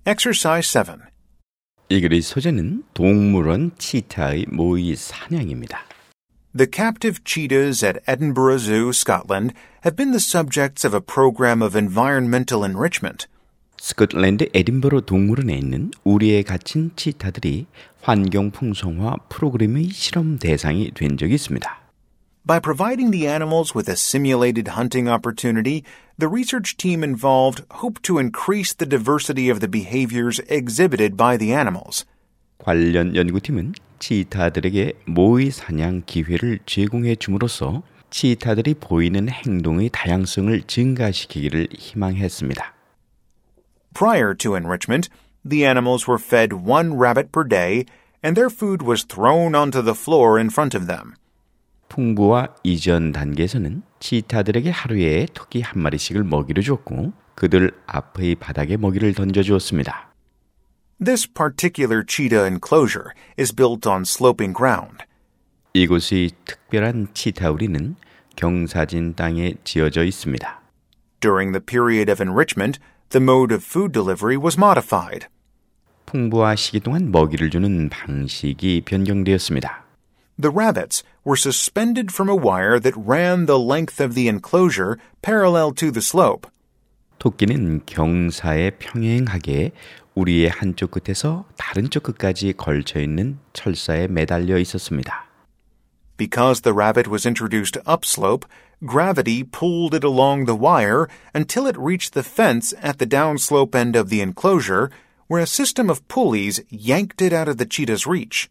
Exercise 7. 이 글의 소재는 동물원 치타의 모의 사냥입니다. The captive cheetahs at Edinburgh Zoo, Scotland, have been the subjects of a program of environmental enrichment. 스코틀랜드 에딘버러 동물원에 있는 우리에 갇힌 치타들이 환경 풍성화 프로그램의 실험 대상이 된 적이 있습니다. By providing the animals with a simulated hunting opportunity, the research team involved hoped to increase the diversity of the behaviors exhibited by the animals. 관련 연구팀은 치타들에게 모의 사냥 기회를 제공해 줌으로써 치타들이 보이는 행동의 다양성을 증가시키기를 희망했습니다. Prior to enrichment, the animals were fed one rabbit per day, and their food was thrown onto the floor in front of them. 풍부화 이전 단계에서는 치타들에게 하루에 토끼 한 마리씩을 먹이를 주었고 그들 앞의 바닥에 먹이를 던져주었습니다. This particular cheetah enclosure is built on sloping ground. 이곳의 특별한 치타우리는 경사진 땅에 지어져 있습니다. During the period of enrichment, the mode of food delivery was modified. 풍부화 시기 동안 먹이를 주는 방식이 변경되었습니다. The rabbits were suspended from a wire that ran the length of the enclosure parallel to the slope. 토끼는 경사에 평행하게 우리의 한쪽 끝에서 다른 쪽 끝까지 걸쳐 있는 철사에 매달려 있었습니다. Because the rabbit was introduced upslope, gravity pulled it along the wire until it reached the fence at the downslope end of the enclosure, where a system of pulleys yanked it out of the cheetah's reach.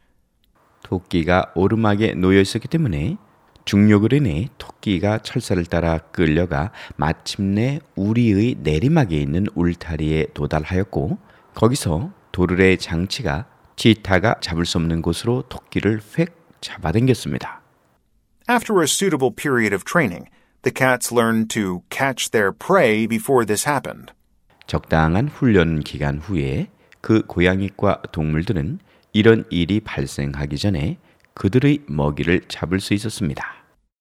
토끼가 오르막에 놓여 있었기 때문에 중력으로 인해 토끼가 철사를 따라 끌려가 마침내 우리의 내리막에 있는 울타리에 도달하였고 거기서 도르래 장치가 치타가 잡을 수 없는 곳으로 토끼를 획 잡아당겼습니다. After a suitable period of training, the cats learned to catch their prey before this happened. 적당한 훈련 기간 후에 그 고양이과 동물들은 이런 일이 발생하기 전에 그들의 먹이를 잡을 수 있었습니다.